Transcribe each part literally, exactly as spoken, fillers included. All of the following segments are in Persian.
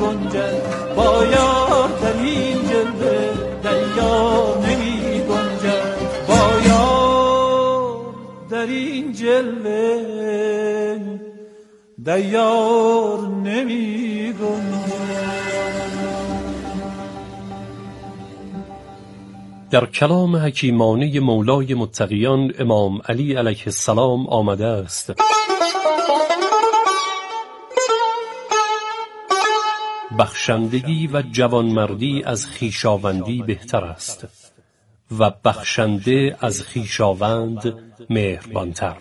گنجد، با یار در این جلوه دیار نمی گنجد، با یار در این جلوه دیار نمی گنجد. در کلام حکیمانه مولای متقیان امام علی علیه السلام آمده است: بخشندگی و جوانمردی از خویشاوندی بهتر است و بخشنده از خویشاوند مهربانتر.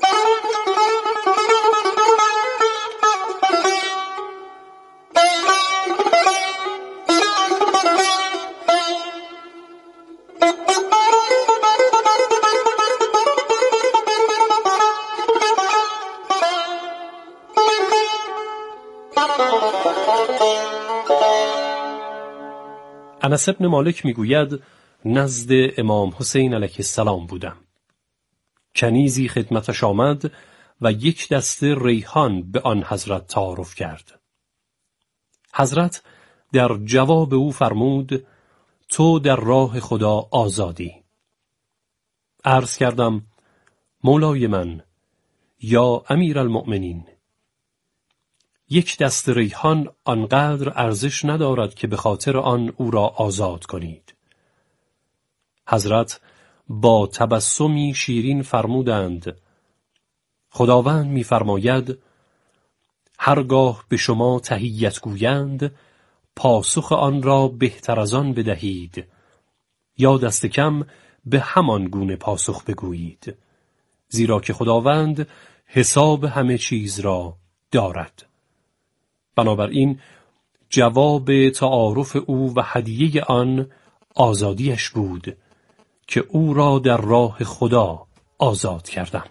انس بن مالک میگوید نزد امام حسین علیه السلام بودم. کنیزی خدمتش آمد و یک دسته ریحان به آن حضرت تعارف کرد. حضرت در جواب او فرمود: تو در راه خدا آزادی. عرض کردم: مولای من، یا امیر المؤمنین، یک دست ریحان آنقدر ارزش ندارد که به خاطر آن او را آزاد کنید. حضرت با تبسمی شیرین فرمودند: خداوند می‌فرماید هرگاه به شما تحیت گویند پاسخ آن را بهتر از آن بدهید، یا دست کم به همان گونه پاسخ بگویید، زیرا که خداوند حساب همه چیز را دارد. بنابراین جواب تعارف او و هدیه آن آزادیش بود که او را در راه خدا آزاد کردم.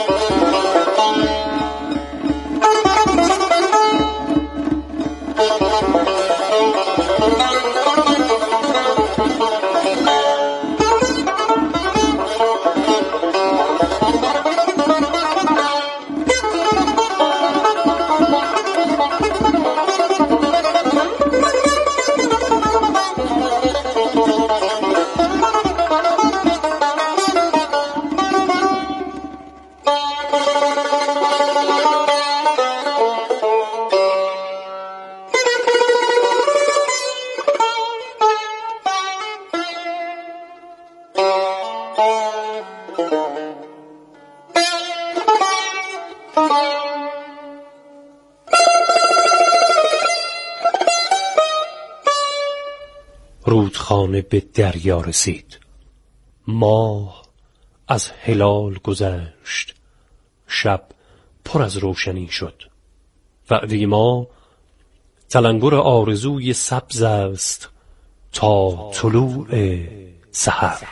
رودخانه به دریا رسید. ماه از هلال گذشت. شب پر از روشنی شد. وعده ما تلنگر آرزوی سبز است تا طلوع سحر.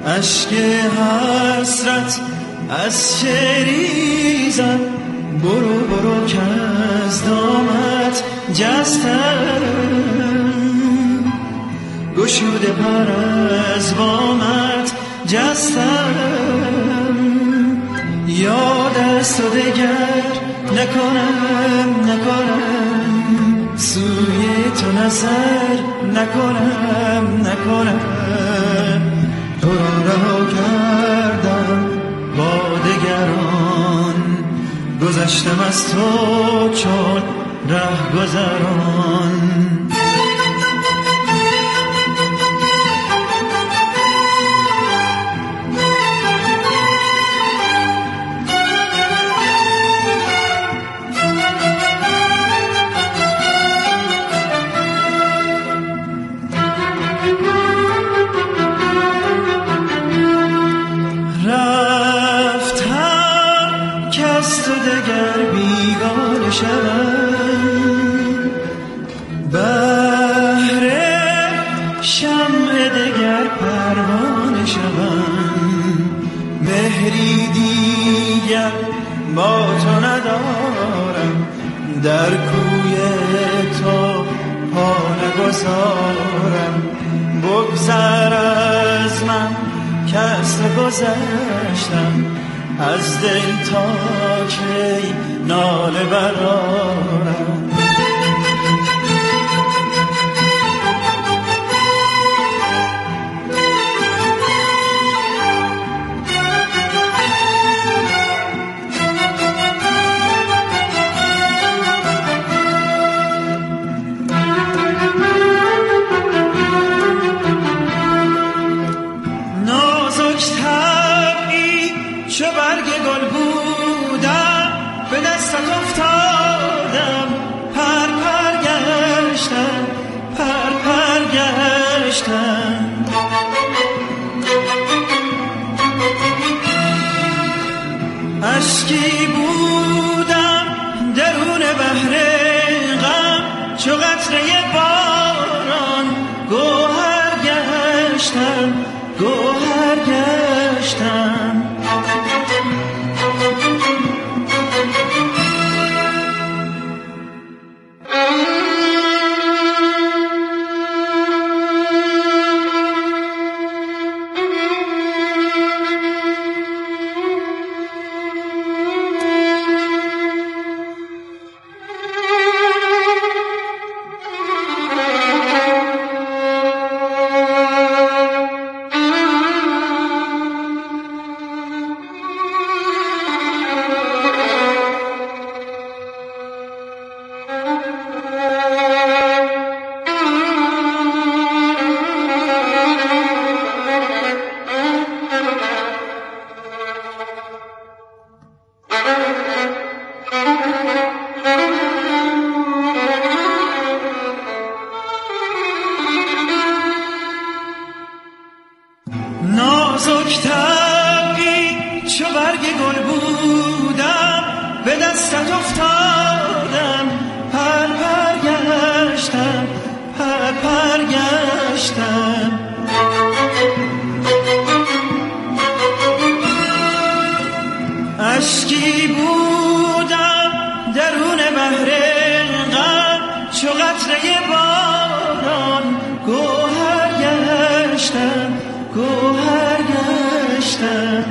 اشک حسرت از چه ریزم، برو برو که از دامت جستم، گشوده پر از بامت جستم، یاد از تو دگر نکنم نکنم، سوی تو نظر نکنم نکنم، تو را رها کردم با دگران، گذشتم از تو چون ره گذران. بهر شمع دگر پروانه شوم، مهری دیگر با تو ندارم، در کوی تو پا نگذارم، بگذر از من که از تو گذشتم، از دل تا کی ناله برارم. نازک طبعی چو برگ گل بودم، به دستت افتادم، پر پر گشتم، پر پر گشتم، اشکی بودم درون بحر غم، چو قطره باران گوهر گشتم، گوهر گشتم. نازک طبعی چو برگ گل بودم، به دستت افتادم، پر پر گشتم، پر پر گشتم، اشکی بودم درون بحر غم، چو قطره باران گوهر گشتم، گوهر گشتم.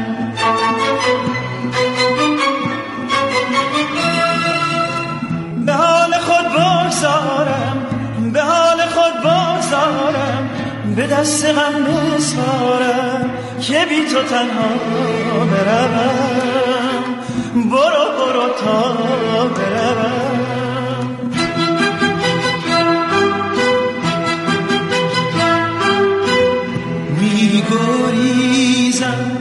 به حال خود بگذارم، به حال خود بگذارم، به دست غم بسپارم، که بی تو تنها بروم، برو برو تا بروم. میگریزم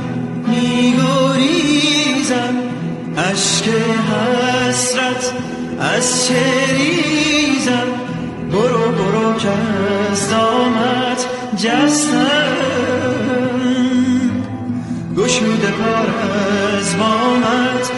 میگریزم، اشک حسرت از چه ریزم، برو برو که از دامت جستم، گشوده پر از بامت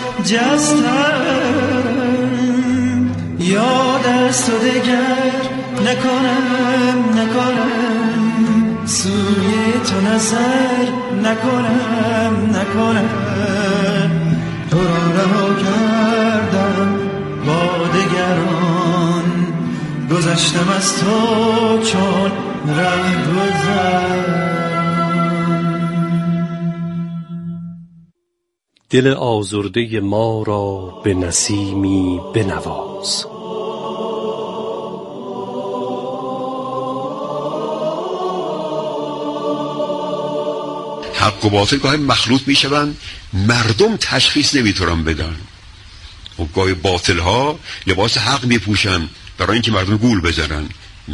جستم، یاد از تو دگر نکنم نکنم، سوی تو نظر نکنم نکنم تو را رها کردم با دگران گذشتم از تو چون ره گذر. دل آزرده ما را به نسیمی بنواز. حق و باطل گاهی مخلوط میشوند، مردم تشخیص نمیتونن بدن و گاهی باطل ها لباس حق میپوشن برای اینکه مردم گول بزنن.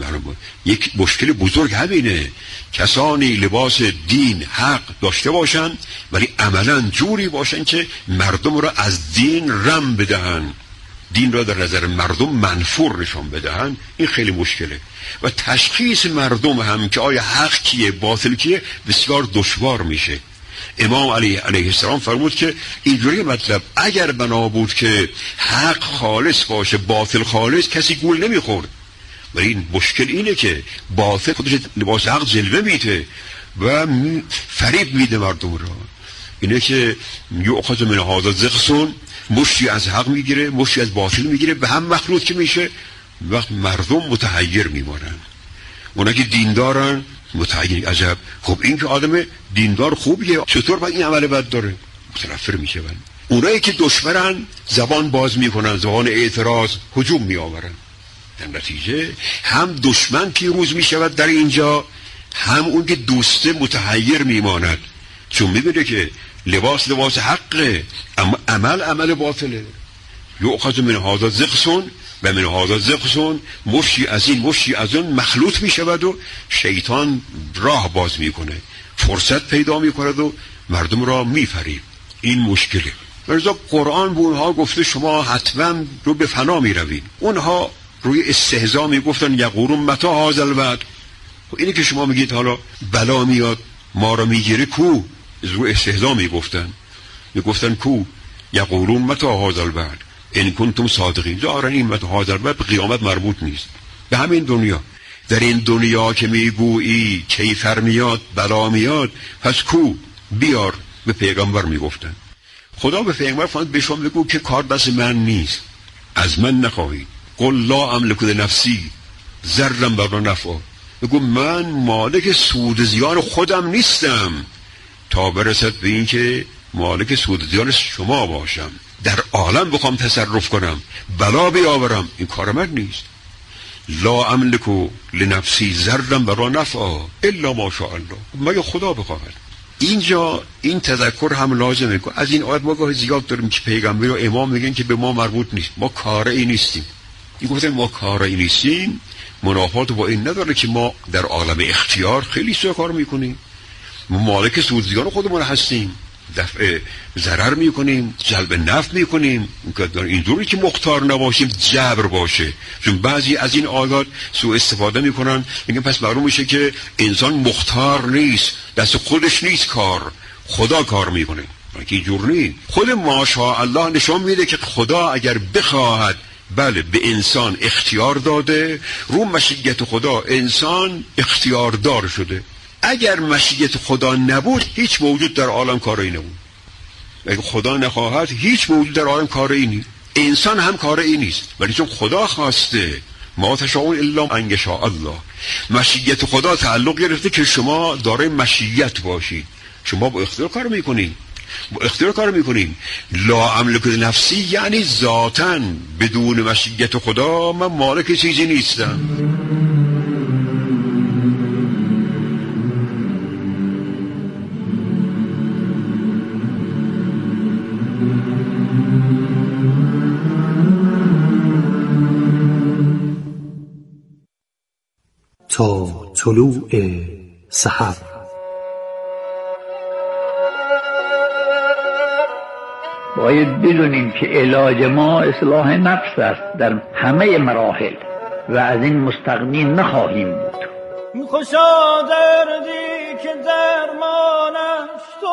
یک مشکل بزرگ همینه، کسانی لباس دین حق داشته باشن ولی عملا جوری باشن که مردم را از دین رم بدهن، دین را در نظر مردم منفور نشان بدهن. این خیلی مشکله و تشخیص مردم هم که آیا حق کیه باطل کیه بسیار دشوار میشه. امام علی علیه السلام فرمود که اینجوری مطلب اگر بنا بود که حق خالص باشه باطل خالص کسی گول نمیخورد، ولی این مشکل اینه که باطل خودش لباس حق جلوه میده و فریب میده مردم را. اینه که یؤخذ من هذا زغصون، مشتی از حق میگیره مشتی از باطل میگیره به هم مخلوط که میشه، وقت مردم متحیر میمونن. اونا که دیندارن متحیر، عجب خب این که آدم دیندار خوبیه چطور باید این عمل بد داره، متنفر میشن. اونایی که دشمنن زبان باز میکنن، زبان اعتراض هجوم میآورن. در نتیجه هم دشمن پیروز میشود در اینجا، هم اون که دوسته متحیر میماند، چون میبینه که لباس لباس حقه اما عمل عمل باطله. یؤخذ من هذا زغصون و من هذا زغصون، مشی از این مشی از اون مخلوط میشود و شیطان راه باز میکنه، فرصت پیدا میکنه و مردم را میفریب. این مشکله. ولذا قرآن به اونها گفته شما حتما رو به فنا میروید. اونها روی استهزا میگفتن یقولون متی هذا الوعد. اینی که شما میگید حالا بلا میاد ما را میگیره کو، روی استهزا میگفتن میگفتن کو یقولون متی هذا الوعد ان کنتم صادقین. ظاهرا این متی هذا الوعد به قیامت مربوط نیست، به همین دنیا. در این دنیا که میگویی کیفر میاد بلا میاد پس کو بیار. به پیغمبر میگفتن. خدا به پیغمبر فرمود به شما بگو که کار دست من نیست، از من نخواهید. قل لا املک لنفسی ضرا ولا نفعا، بگو من مالک سود زیان خودم نیستم تا برسد به این که مالک سود زیان شما باشم، در عالم بخوام تصرف کنم بلا بیاورم، این کار من نیست. لا املک لنفسی ضرا ولا نفعا الا ما شاء الله، مگه خدا بخواهد. اینجا این تذکر هم لازمه که از این آیت ما گاهی زیاد داریم که پیغمبر و امام میگن که به ما مربوط نیست، ما کاری نیستیم. این گفتن ما کاری نیستیم منافات با این نداره که ما در عالم اختیار خیلی سو کار میکنیم، ما مالک سودزیان خودمون هستیم، دفع ضرر میکنیم، جلب نفع میکنیم. اینجوری که مختار نباشیم جبر باشه، چون بعضی از این آیات سوء استفاده میکنن، میگن پس معلوم میشه که انسان مختار نیست، دست خودش نیست کار، خدا کار میکنه. که اینجور نیست. خود ماشاءالله نشان میده که خدا اگر بخواهد بله به انسان اختیار داده، رو مشیت خدا انسان اختیاردار شده. اگر مشیت خدا نبود هیچ موجود در عالم کاری نبود. اگر خدا نخواهد هیچ موجود در عالم کاری نیست، انسان هم کاری نیست. ولی چون خدا خواسته ما تشاءون الا ان یشاء الله، مشیت خدا تعلق گرفته که شما دارای مشیت باشید، شما با اختیار کار میکنید، با اختیار کار میکنیم. لا املک نفسی یعنی ذاتاً بدون مشیت خدا من مالک چیزی نیستم. تا طلوع سحر باید بدونیم که علاج ما اصلاح نفس است در همه مراحل و از این مستغنی نخواهیم بود. خوشا دردی که درمانش تو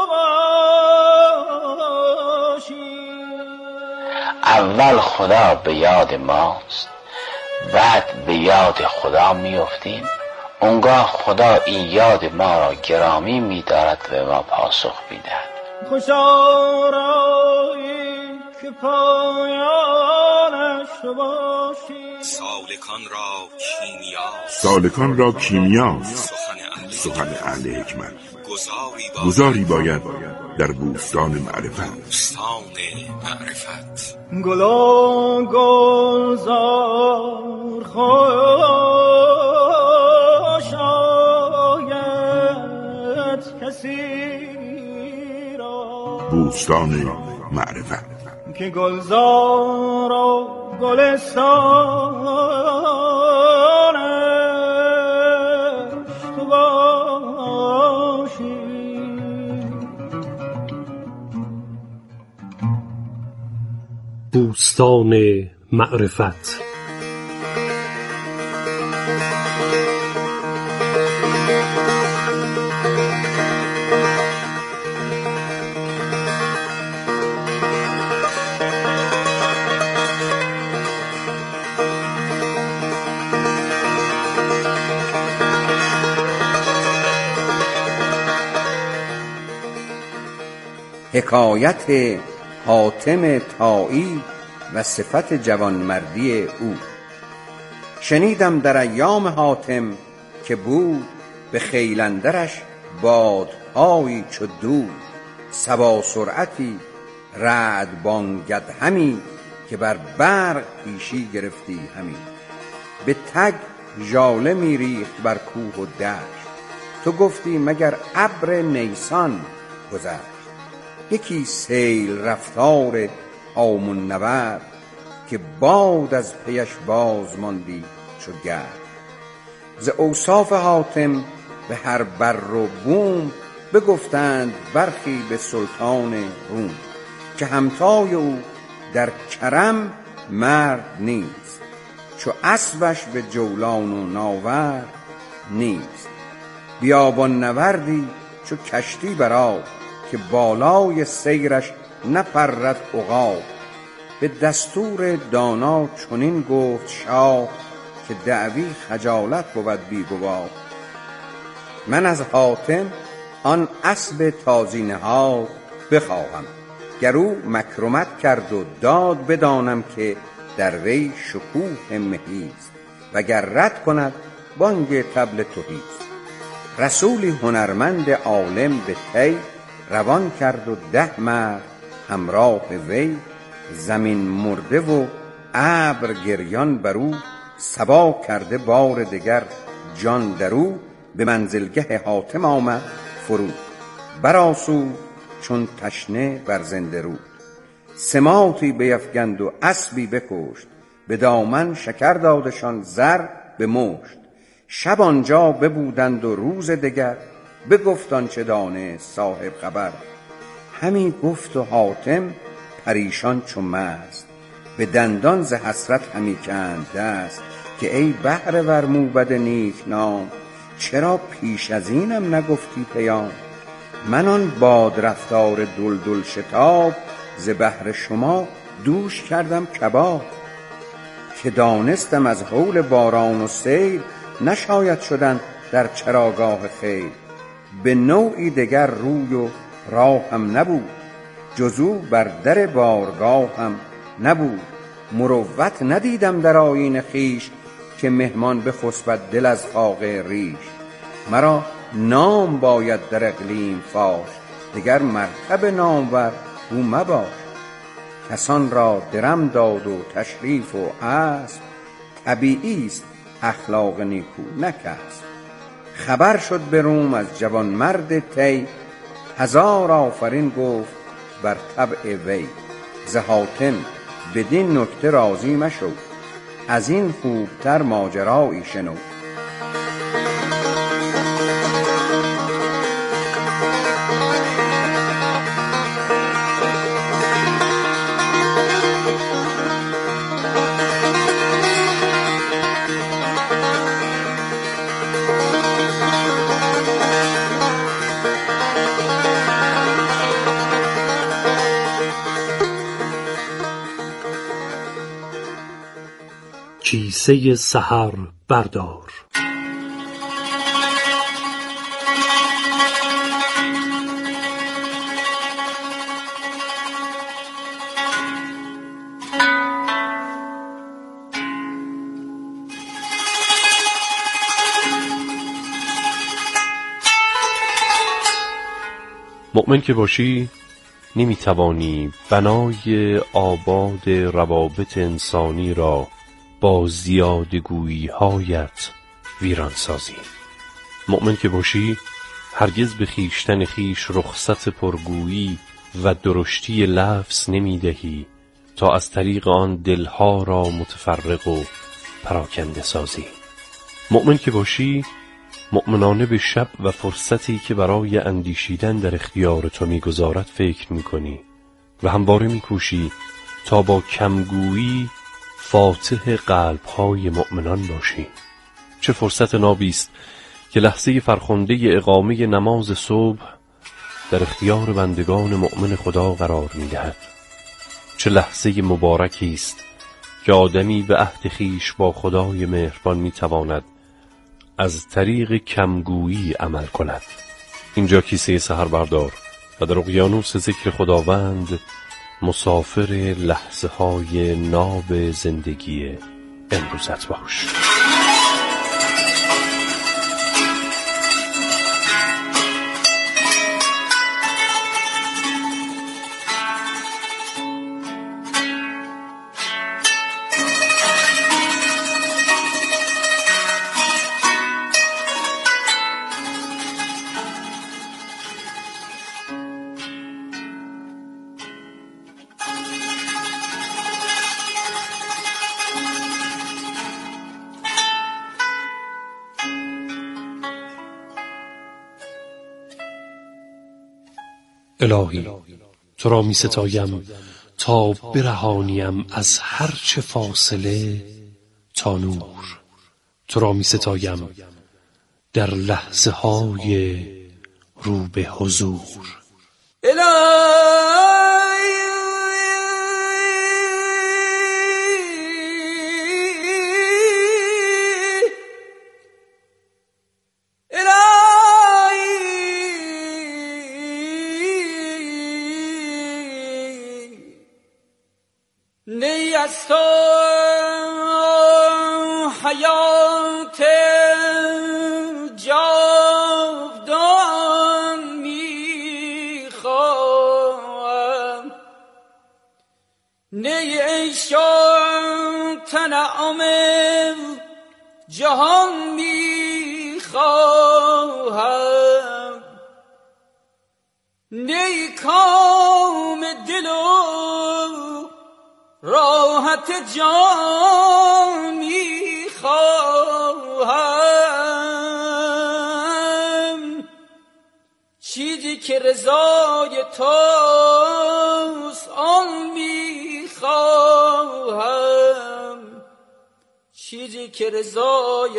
باشی. اول خدا به یاد ماست، بعد به یاد خدا میافتیم، اونگاه خدا این یاد ما را گرامی می‌دارد و به ما پاسخ می‌دهد. خوشا رایی که پایانش تو باشی. سالکان را کیمیا سالکان را کیمیاست سخن اهل حکمت. گذاری باید در بوستان معرفت. بوستان معرفت. گلا گلزار خوش آید کسی را. بوستان معرفت که گلزار و گلستانش تو باشی. بوستان معرفت. حکایت حاتم طایی و صفت جوانمردی او. شنیدم در ایام حاتم که بود به خیل اندرش بادهایی چو دود. صبا سرعتی رعد بانگد همی که بر برق پیشی گرفتی همی. به تگ ژاله می ریخت بر کوه و دشت. تو گفتی مگر ابر نیسان گذشت. یکی سیل رفتار هامون نورد که باد از پیش باز ماندی چو گرد. ز اوصاف حاتم به هر بر و بوم بگفتند برخی به سلطان روم که همتای او در کرم مرد نیست. چو اسبش به جولان و ناورد نیست. بیابان نوردی چو کشتی بر آب که بالای سیرش نپرد عقاب. به دستور دانا چنین گفت شاه که دعوی خجالت بود بی گواه. من از حاتم آن اسب تازی نهاد بخواهم. گر او مکرمت کرد و داد بدانم که در وی شکوه مهیست. وگر رد کند بانگ طبل تهیست. رسولی هنرمند عالم به طی روان کرد و ده مرد همراه وی. زمین مرده و ابر گریان برو صبا کرده بار دگر جان درو. به منزلگه حاتم آمد فرود برآسود چون تشنه بر زنده رود. سماطی بیفگند و اسبی بکشت به دامن شکر دادشان زر به مشت. شب آنجا ببودند و روز دگر بگفت آنچه دانست صاحب خبر. همی گفت و حاتم پریشان چو مست به دندان ز حسرت همی کند دست. که ای بهره ور موبد نیک نام چرا پیش از اینم نگفتی پیام. من آن باد رفتار دلدل شتاب ز بهر شما دوش کردم کباب. که دانستم از هول باران و سیل نشاید شدن در چراگاه خیل. به نوعی دگر روی و راه هم نبود جزو بر در بارگاه هم نبود. مروت ندیدم در آیین خویش که مهمان بخسبد دل از خاق ریش. مرا نام باید در اقلیم فاش دگر مرتب نامور او مباش. کسان را درم داد و تشریف و اسب طبیعی است اخلاق نیکو نه کسب. خبر شد به روم از جوان مرد طی هزار آفرین گفت بر طبع وی. ز حاتم بدین نکته راضی مشو از این خوبتر ماجرایی شنو. کیسه سحر بردار. مؤمن که باشی نمیتوانی بنای آباد روابط انسانی را با زیادگویی هایت ویران سازی. مؤمن که باشی هرگز به خیشتن خیش رخصت پرگویی و درشتی لفظ نمیدهی تا از طریق آن دلها را متفرق و پراکنده سازی. مؤمن که باشی مؤمنانه به شب و فرصتی که برای اندیشیدن در اختیار تو میگذارد فکر میکنی و همواره میکوشی تا با کمگویی فاتح قلبهای مؤمنان باشی. چه فرصت نابی است که لحظه فرخنده اقامه نماز صبح در اختیار بندگان مؤمن خدا قرار میدهد. چه لحظه مبارکی است که آدمی به عهد خویش با خدای مهربان میتواند از طریق کمگویی عمل کند. اینجا کیسه سحر بردار و در اقیانوس ذکر خداوند مسافر لحظه های ناب زندگی امروزت باش. الهی تو را می ستایم تا برهانیم از هر چه فاصله تا نور. تو را می ستایم در لحظه های رو به حضور. نی از تو حیات جاودان میخواهم، نی عیشان تنعم جهان میخواهم، نی کام دل راحت جان میخواهم، چیزی که رضای توست آن میخواهم، چیزی که رضای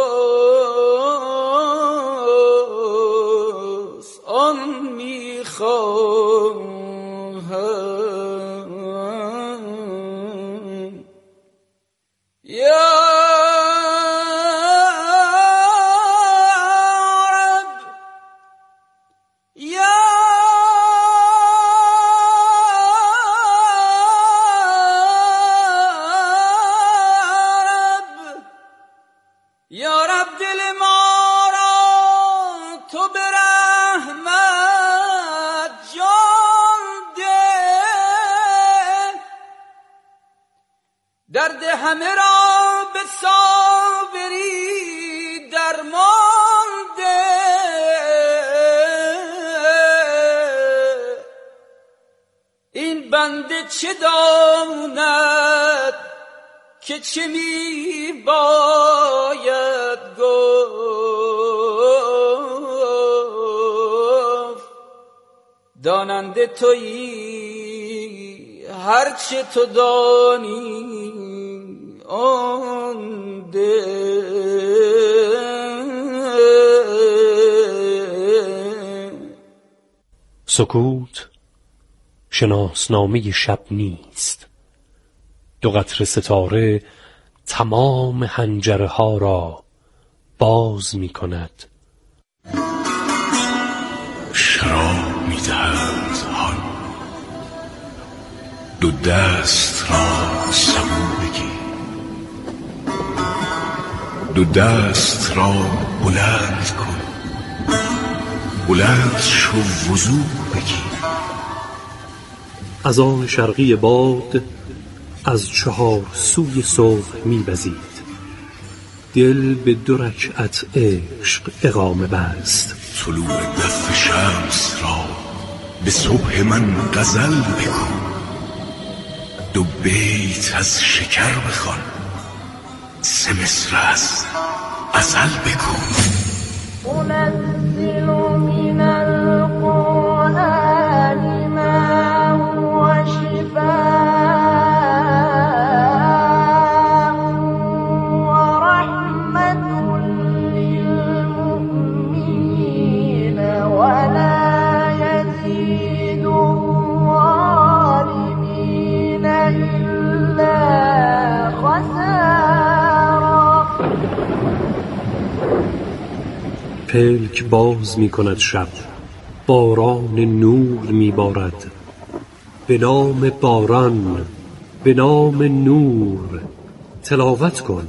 توست آن میخواهم. یا رب یا رب یا رب دل ما را تو به رحمت جان ده، درد همه را به صابری درمان ده، این بنده چه داند که چه می باید گفت، داننده تویی هرچه تو دانی آن ده. سکوت شناسنامه شب نیست. دو قطره ستاره تمام حنجره ها را باز می کند. شراب می دهند هان، دو دست را سبو بگیر، دو دست را بلند کن، بلند شو وضو بگیر. از آن شرقی باد از چهار سوی صبح می‌وزید. دل به دو رکعت عشق اقامه بست. طلوع دف شمس را به صبح من غزل بگو. دو بیت از شکر بخوان، سه مصر از غزل بگو. أنزل من القرآن ما هو شفاء ورحمة للمؤمنين ولا يزيد الظالمين إلا خسارا. پلک باز می کند شب، باران نور می بارد. به نام باران، به نام نور تلاوت کن.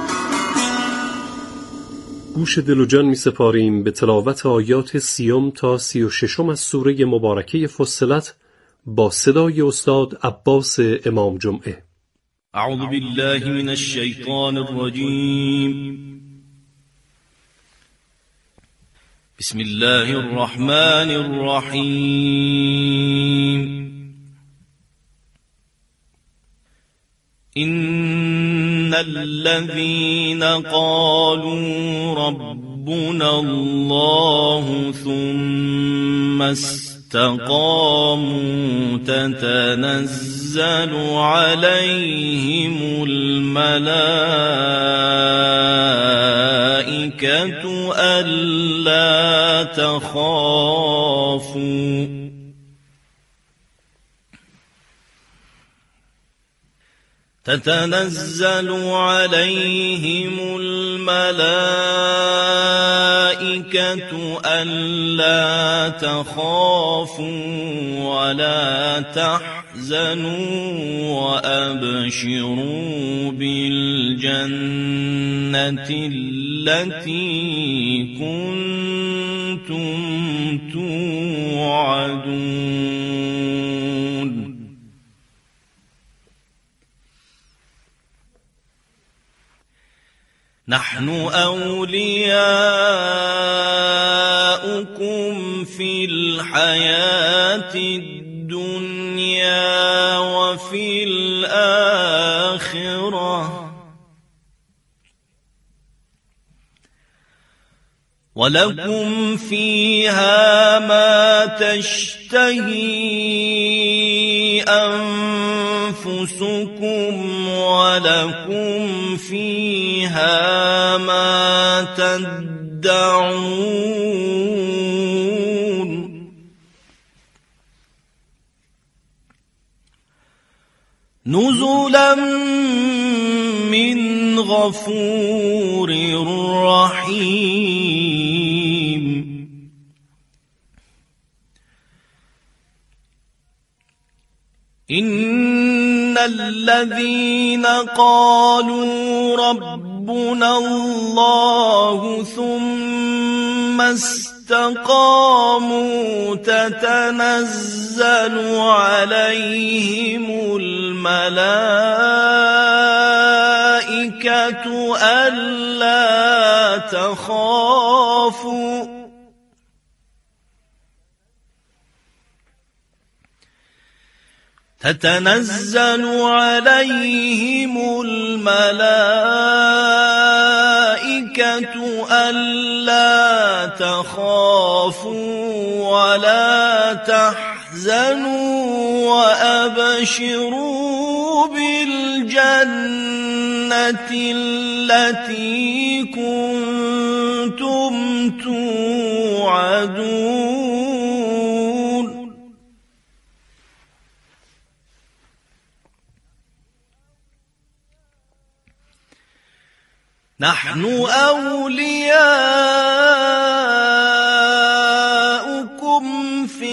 گوش دل و جان می سپاریم به تلاوت آیات سیوم تا سی و ششم از سوره مبارکه فصلت با صدای استاد عباس امام جمعه. اعوذ بالله من الشیطان الرجیم. بسم الله الرحمن الرحیم. إن الذين قالوا ربنا الله ثم استقاموا تتنزل عليهم الملائكة ألا تخافوا تتنزل عليهم الملائكة ألا تخافوا ولا تحزنوا وأبشروا بالجنة التي كنتم توعدون. نحن أولياؤكم في الحياة الدنيا وفي الآخرة ولكم فيها ما تشتهي أنفسكم ولكم فيها ما تدعون. نزلا من غفور رحيم. إن الذين قالوا ربنا الله ثم استقاموا تتنزل عليهم الملائكة ألا تخافوا تتنزل عليهم الملائكة ألا تخافوا ولا تحزنوا وأبشروا بالجنة التي كنتم توعدون. نحن أولياؤكم